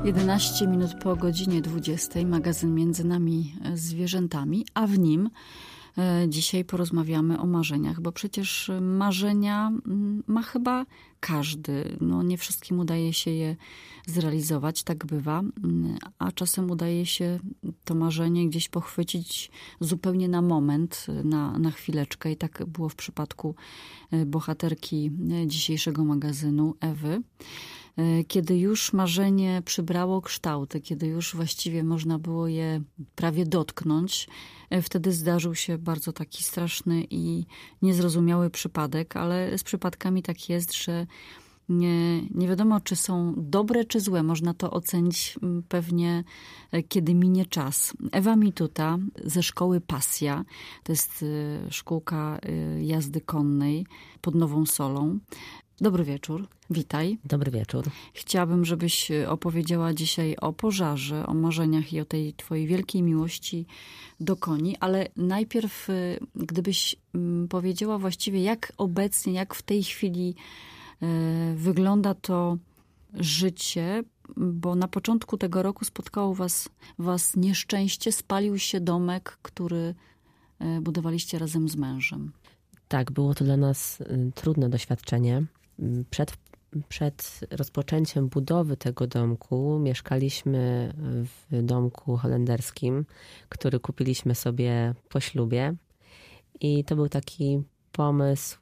11 minut po godzinie 20, magazyn Między nami zwierzętami, a w nim dzisiaj porozmawiamy o marzeniach, bo przecież marzenia ma chyba każdy. No, nie wszystkim udaje się je zrealizować, tak bywa, a czasem udaje się to marzenie gdzieś pochwycić zupełnie na moment, na chwileczkę. I tak było w przypadku bohaterki dzisiejszego magazynu, Ewy. Kiedy już marzenie przybrało kształty, kiedy już właściwie można było je prawie dotknąć, wtedy zdarzył się bardzo taki straszny i niezrozumiały przypadek, ale z przypadkami tak jest, że nie wiadomo, czy są dobre, czy złe. Można to ocenić pewnie, kiedy minie czas. Ewa Mituta ze szkoły Pasja, to jest szkółka jazdy konnej pod Nową Solą. Dobry wieczór, witaj. Dobry wieczór. Chciałabym, żebyś opowiedziała dzisiaj o pożarze, o marzeniach i o tej twojej wielkiej miłości do koni, ale najpierw gdybyś powiedziała właściwie, jak obecnie, jak w tej chwili wygląda to życie, bo na początku tego roku spotkało was nieszczęście, spalił się domek, który budowaliście razem z mężem. Tak, było to dla nas trudne doświadczenie. Przed rozpoczęciem budowy tego domku mieszkaliśmy w domku holenderskim, który kupiliśmy sobie po ślubie. I to był taki pomysł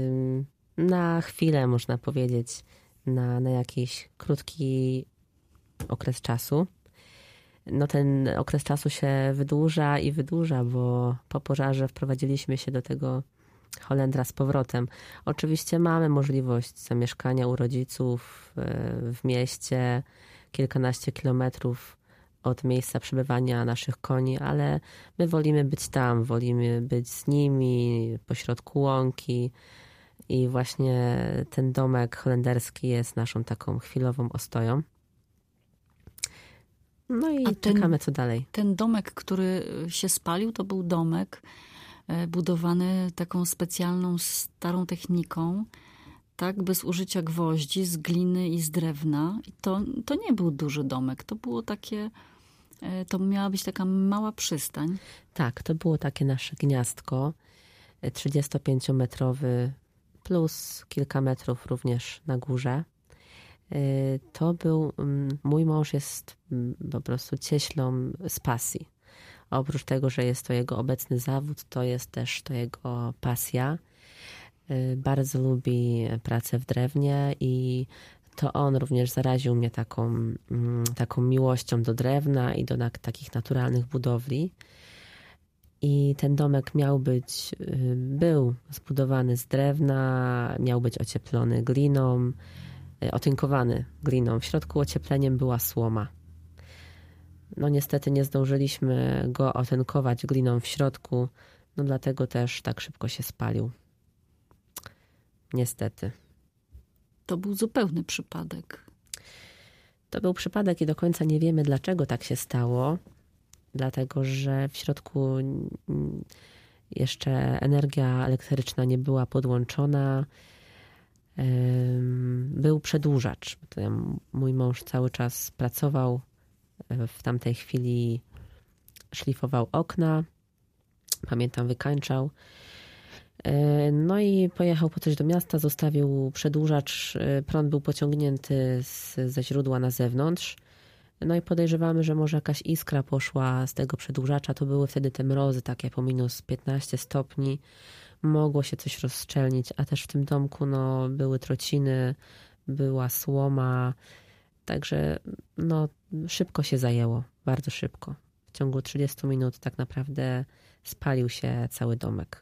na chwilę, można powiedzieć, na jakiś krótki okres czasu. No ten okres czasu się wydłuża i wydłuża, bo po pożarze wprowadziliśmy się do tego Holendra z powrotem. Oczywiście mamy możliwość zamieszkania u rodziców w mieście, kilkanaście kilometrów od miejsca przebywania naszych koni, ale my wolimy być tam, wolimy być z nimi pośrodku łąki i właśnie ten domek holenderski jest naszą taką chwilową ostoją. No i czekamy, co dalej. Ten domek, który się spalił, to był domek budowany taką specjalną, starą techniką, tak, bez użycia gwoździ, z gliny i z drewna. I to nie był duży domek, to było takie, to miała być taka mała przystań. Tak, to było takie nasze gniazdko, 35-metrowy plus kilka metrów również na górze. To był, mój mąż jest po prostu cieślą z pasji. Oprócz tego, że jest to jego obecny zawód, to jest też to jego pasja. Bardzo lubi pracę w drewnie i to on również zaraził mnie taką miłością do drewna i do takich naturalnych budowli. I ten domek był zbudowany z drewna, miał być ocieplony gliną, otynkowany gliną. W środku ociepleniem była słoma. No niestety nie zdążyliśmy go otynkować gliną w środku, no dlatego też tak szybko się spalił. Niestety. To był zupełny przypadek. To był przypadek i do końca nie wiemy, dlaczego tak się stało. Dlatego, że w środku jeszcze energia elektryczna nie była podłączona. Był przedłużacz. Mój mąż cały czas pracował. W tamtej chwili szlifował okna. Pamiętam, wykańczał. No i pojechał po coś do miasta, zostawił przedłużacz. Prąd był pociągnięty ze źródła na zewnątrz. No i podejrzewamy, że może jakaś iskra poszła z tego przedłużacza. To były wtedy te mrozy takie po minus 15 stopni. Mogło się coś rozszczelnić, a też w tym domku były trociny, była słoma. Także szybko się zajęło, bardzo szybko. W ciągu 30 minut tak naprawdę spalił się cały domek.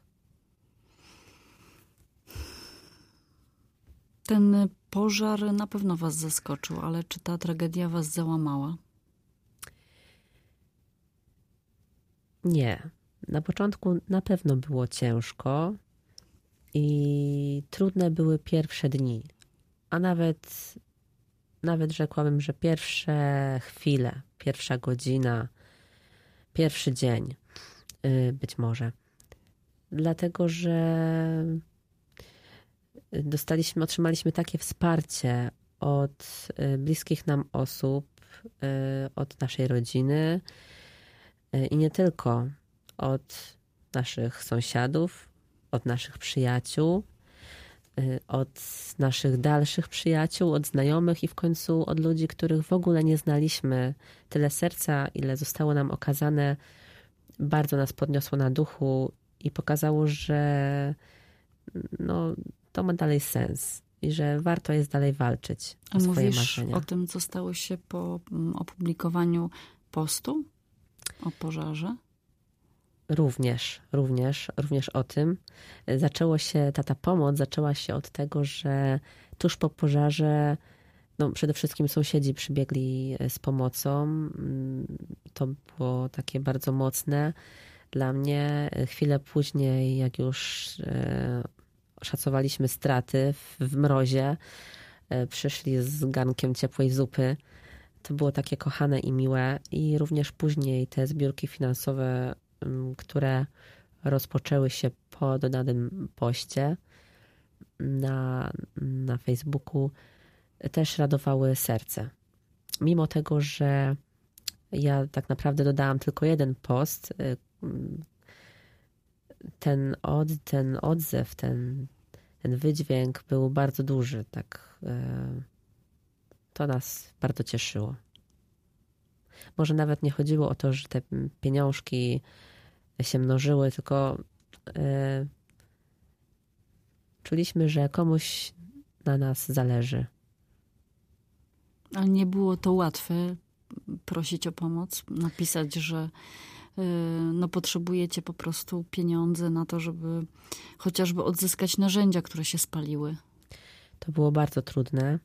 Ten pożar na pewno was zaskoczył, ale czy ta tragedia was załamała? Nie. Na początku na pewno było ciężko i trudne były pierwsze dni, a nawet rzekłabym, że pierwsze chwile, pierwsza godzina, pierwszy dzień być może. Dlatego, że otrzymaliśmy takie wsparcie od bliskich nam osób, od naszej rodziny i nie tylko, od naszych sąsiadów, od naszych przyjaciół, od naszych dalszych przyjaciół, od znajomych i w końcu od ludzi, których w ogóle nie znaliśmy. Tyle serca, ile zostało nam okazane, bardzo nas podniosło na duchu i pokazało, że no, to ma dalej sens i że warto jest dalej walczyć o swoje marzenia. O tym, co stało się po opublikowaniu postu o pożarze? Również o tym. Ta pomoc zaczęła się od tego, że tuż po pożarze przede wszystkim sąsiedzi przybiegli z pomocą. To było takie bardzo mocne dla mnie. Chwilę później, jak już szacowaliśmy straty w mrozie, przyszli z garnkiem ciepłej zupy. To było takie kochane i miłe. I również później te zbiórki finansowe, które rozpoczęły się po dodanym poście na Facebooku, też radowały serce. Mimo tego, że ja tak naprawdę dodałam tylko jeden post, ten odzew, ten wydźwięk był bardzo duży. Tak, to nas bardzo cieszyło. Może nawet nie chodziło o to, że te pieniążki się mnożyły, tylko czuliśmy, że komuś na nas zależy. Ale nie było to łatwe prosić o pomoc, napisać, że potrzebujecie po prostu pieniądze na to, żeby chociażby odzyskać narzędzia, które się spaliły. To było bardzo trudne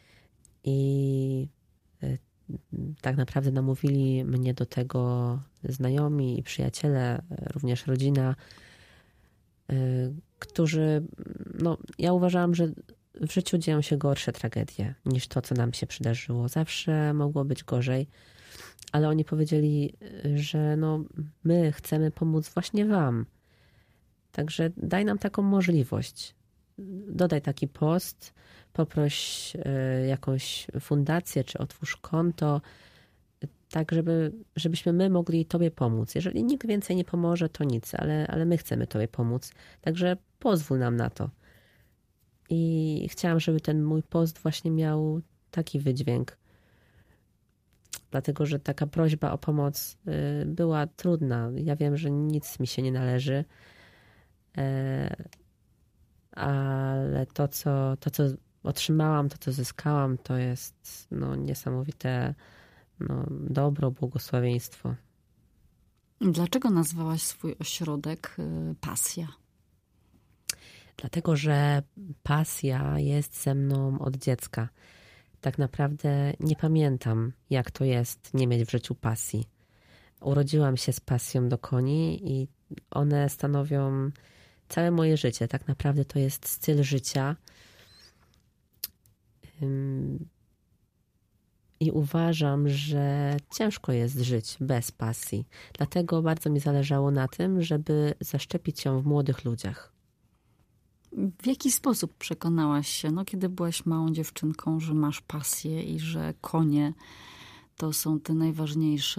i tak naprawdę namówili mnie do tego znajomi i przyjaciele, również rodzina, którzy, ja uważałam, że w życiu dzieją się gorsze tragedie niż to, co nam się przydarzyło. Zawsze mogło być gorzej, ale oni powiedzieli, że my chcemy pomóc właśnie wam. Także daj nam taką możliwość. Dodaj taki post, poproś jakąś fundację, czy otwórz konto, tak żebyśmy my mogli tobie pomóc. Jeżeli nikt więcej nie pomoże, to nic, ale my chcemy tobie pomóc. Także pozwól nam na to. I chciałam, żeby ten mój post właśnie miał taki wydźwięk. Dlatego, że taka prośba o pomoc była trudna. Ja wiem, że nic mi się nie należy, ale to, co otrzymałam, to, co zyskałam, to jest niesamowite dobro, błogosławieństwo. Dlaczego nazwałaś swój ośrodek Pasja? Dlatego, że pasja jest ze mną od dziecka. Tak naprawdę nie pamiętam, jak to jest nie mieć w życiu pasji. Urodziłam się z pasją do koni i one stanowią całe moje życie. Tak naprawdę to jest styl życia. I uważam, że ciężko jest żyć bez pasji. Dlatego bardzo mi zależało na tym, żeby zaszczepić ją w młodych ludziach. W jaki sposób przekonałaś się, kiedy byłaś małą dziewczynką, że masz pasję i że konie to są te najważniejsze,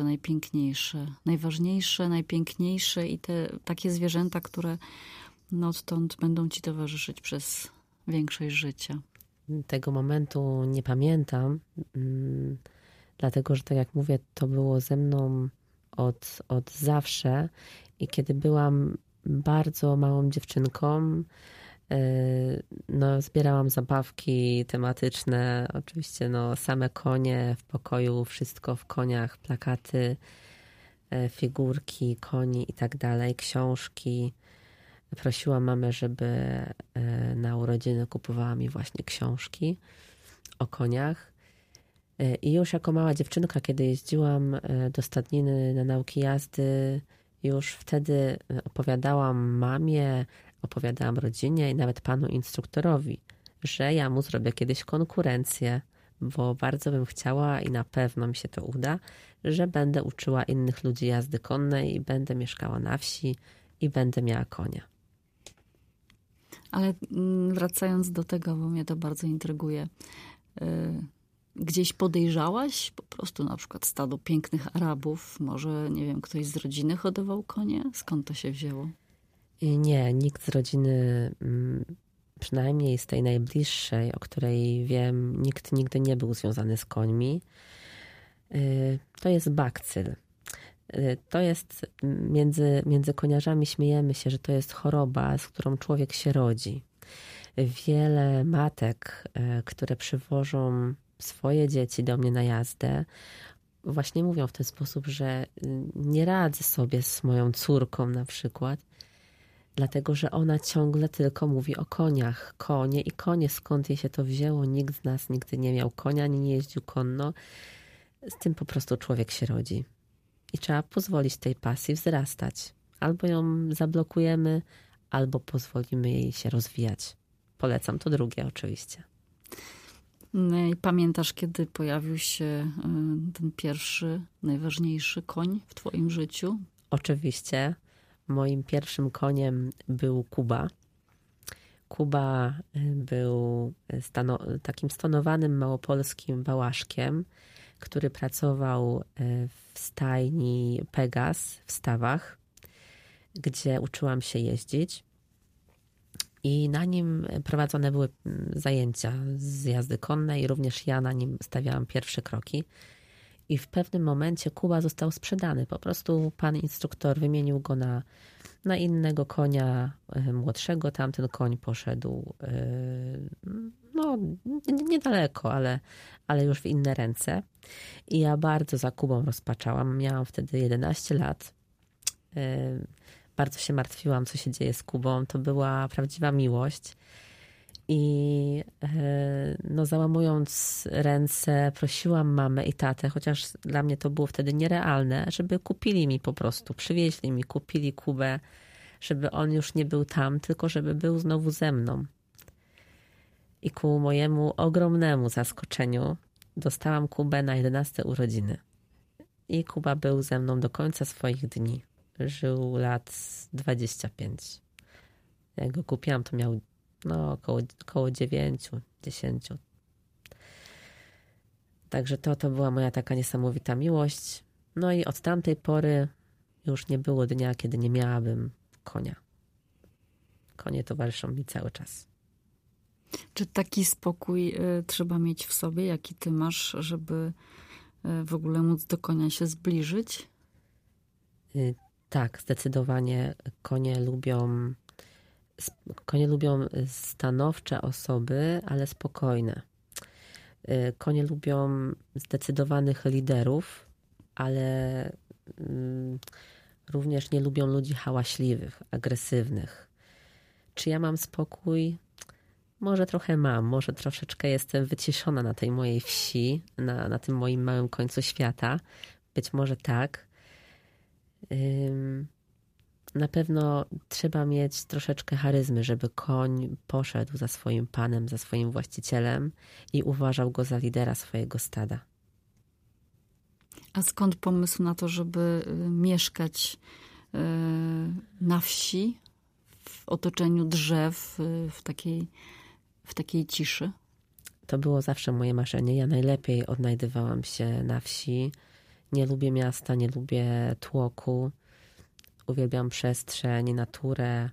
najpiękniejsze i te takie zwierzęta, które odtąd będą ci towarzyszyć przez większość życia? Tego momentu nie pamiętam, dlatego, że tak jak mówię, to było ze mną od zawsze i kiedy byłam bardzo małą dziewczynką, zbierałam zabawki tematyczne, oczywiście same konie w pokoju, wszystko w koniach, plakaty, figurki, koni i tak dalej, książki. Prosiłam mamę, żeby na urodziny kupowała mi właśnie książki o koniach. I już jako mała dziewczynka, kiedy jeździłam do stadniny na nauki jazdy, już wtedy opowiadałam mamie, opowiadałam rodzinie i nawet panu instruktorowi, że ja mu zrobię kiedyś konkurencję, bo bardzo bym chciała i na pewno mi się to uda, że będę uczyła innych ludzi jazdy konnej i będę mieszkała na wsi i będę miała konia. Ale wracając do tego, bo mnie to bardzo intryguje. gdzieś podejrzałaś? Po prostu na przykład stado pięknych Arabów, może, nie wiem, ktoś z rodziny hodował konie? Skąd to się wzięło? Nie, nikt z rodziny, przynajmniej z tej najbliższej, o której wiem, nikt nigdy nie był związany z końmi. To jest bakcyl. To jest, między koniarzami śmiejemy się, że to jest choroba, z którą człowiek się rodzi. Wiele matek, które przywożą swoje dzieci do mnie na jazdę, właśnie mówią w ten sposób, że nie radzę sobie z moją córką na przykład, dlatego że ona ciągle tylko mówi o koniach. Konie i konie, skąd jej się to wzięło? Nikt z nas nigdy nie miał konia, ani nie jeździł konno. Z tym po prostu człowiek się rodzi. I trzeba pozwolić tej pasji wzrastać. Albo ją zablokujemy, albo pozwolimy jej się rozwijać. Polecam to drugie oczywiście. I pamiętasz, kiedy pojawił się ten pierwszy, najważniejszy koń w twoim życiu? Oczywiście. Moim pierwszym koniem był Kuba. Kuba był takim stonowanym małopolskim wałaszkiem, który pracował w stajni Pegas w Stawach, gdzie uczyłam się jeździć. I na nim prowadzone były zajęcia z jazdy konnej, również ja na nim stawiałam pierwsze kroki. I w pewnym momencie Kuba został sprzedany. Po prostu pan instruktor wymienił go na innego konia młodszego. Tamten koń poszedł niedaleko, ale już w inne ręce. I ja bardzo za Kubą rozpaczałam. Miałam wtedy 11 lat. Bardzo się martwiłam, co się dzieje z Kubą. To była prawdziwa miłość. I załamując ręce, prosiłam mamę i tatę, chociaż dla mnie to było wtedy nierealne, żeby kupili mi po prostu, przywieźli mi, kupili Kubę, żeby on już nie był tam, tylko żeby był znowu ze mną. I ku mojemu ogromnemu zaskoczeniu dostałam Kubę na 11 urodziny. I Kuba był ze mną do końca swoich dni. Żył lat 25. Jak go kupiłam, to miał około 9, 10. Także to była moja taka niesamowita miłość. No i od tamtej pory już nie było dnia, kiedy nie miałabym konia. Konie towarzyszą mi cały czas. Czy taki spokój trzeba mieć w sobie, jaki ty masz, żeby w ogóle móc do konia się zbliżyć? Tak, zdecydowanie konie lubią stanowcze osoby, ale spokojne. Konie lubią zdecydowanych liderów, ale również nie lubią ludzi hałaśliwych, agresywnych. Czy ja mam spokój? Może trochę mam, może troszeczkę jestem wyciszona na tej mojej wsi, na tym moim małym końcu świata. Być może tak. Na pewno trzeba mieć troszeczkę charyzmy, żeby koń poszedł za swoim panem, za swoim właścicielem i uważał go za lidera swojego stada. A skąd pomysł na to, żeby mieszkać na wsi, w otoczeniu drzew, w takiej ciszy? To było zawsze moje marzenie. Ja najlepiej odnajdywałam się na wsi. Nie lubię miasta, nie lubię tłoku. Uwielbiam przestrzeń, naturę.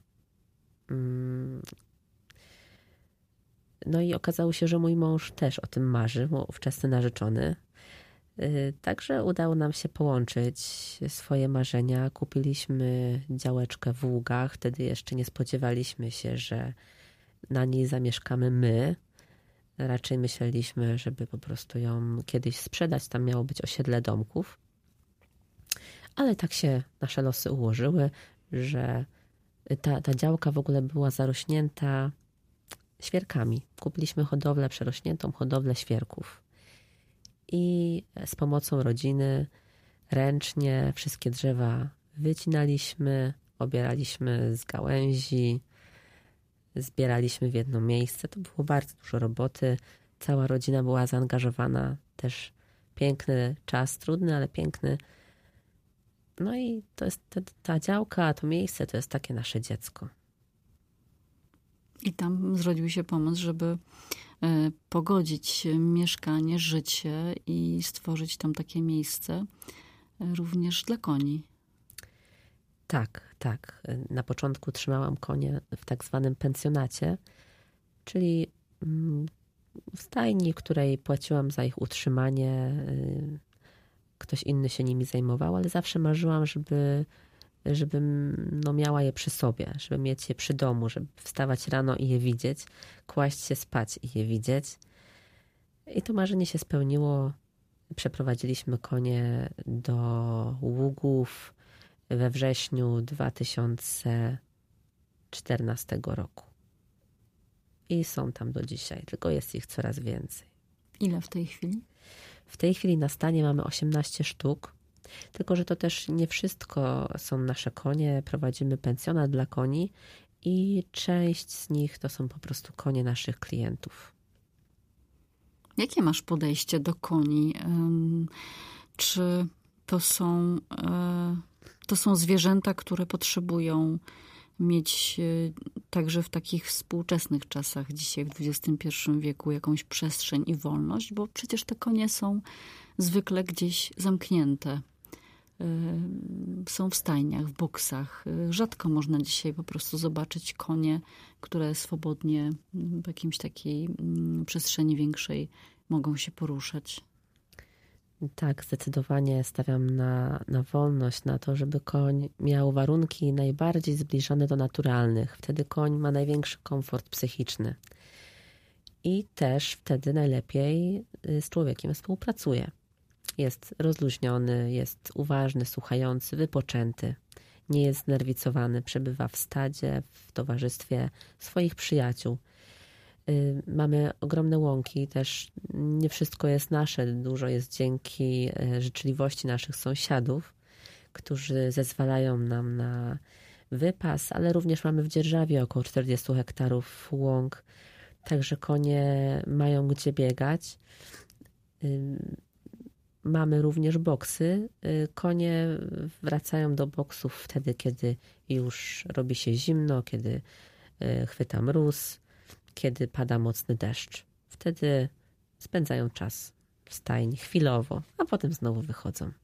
No i okazało się, że mój mąż też o tym marzy, ówczesny narzeczony. Także udało nam się połączyć swoje marzenia. Kupiliśmy działeczkę w Ługach. Wtedy jeszcze nie spodziewaliśmy się, że na niej zamieszkamy my. Raczej myśleliśmy, żeby po prostu ją kiedyś sprzedać. Tam miało być osiedle domków. Ale tak się nasze losy ułożyły, że ta działka w ogóle była zarośnięta świerkami. Kupiliśmy hodowlę, przerośniętą hodowlę świerków. I z pomocą rodziny ręcznie wszystkie drzewa wycinaliśmy, obieraliśmy z gałęzi, zbieraliśmy w jedno miejsce. To było bardzo dużo roboty. Cała rodzina była zaangażowana. Też piękny czas, trudny, ale piękny. No i to jest ta działka, to miejsce, to jest takie nasze dziecko. I tam zrodził się pomysł, żeby pogodzić mieszkanie, życie i stworzyć tam takie miejsce również dla koni. Tak, tak. Na początku trzymałam konie w tak zwanym pensjonacie, czyli w stajni, w której płaciłam za ich utrzymanie. Ktoś inny się nimi zajmował, ale zawsze marzyłam, żebym miała je przy sobie, żeby mieć je przy domu, żeby wstawać rano i je widzieć, kłaść się spać i je widzieć. I to marzenie się spełniło. Przeprowadziliśmy konie do Ługów we wrześniu 2014 roku. I są tam do dzisiaj, tylko jest ich coraz więcej. Ile w tej chwili? W tej chwili na stanie mamy 18 sztuk, tylko że to też nie wszystko są nasze konie. Prowadzimy pensjonat dla koni i część z nich to są po prostu konie naszych klientów. Jakie masz podejście do koni? Czy to są zwierzęta, które potrzebują mieć także w takich współczesnych czasach, dzisiaj w XXI wieku, jakąś przestrzeń i wolność? Bo przecież te konie są zwykle gdzieś zamknięte. Są w stajniach, w boksach. Rzadko można dzisiaj po prostu zobaczyć konie, które swobodnie w jakimś takiej przestrzeni większej mogą się poruszać. Tak, zdecydowanie stawiam na wolność, na to, żeby koń miał warunki najbardziej zbliżone do naturalnych. Wtedy koń ma największy komfort psychiczny. I też wtedy najlepiej z człowiekiem współpracuje. Jest rozluźniony, jest uważny, słuchający, wypoczęty. Nie jest znerwicowany, przebywa w stadzie, w towarzystwie swoich przyjaciół. Mamy ogromne łąki, też nie wszystko jest nasze. Dużo jest dzięki życzliwości naszych sąsiadów, którzy zezwalają nam na wypas, ale również mamy w Dzierżawie około 40 hektarów łąk, także konie mają gdzie biegać. Mamy również boksy. Konie wracają do boksów wtedy, kiedy już robi się zimno, kiedy chwyta mróz, kiedy pada mocny deszcz. Wtedy spędzają czas w stajni chwilowo, a potem znowu wychodzą.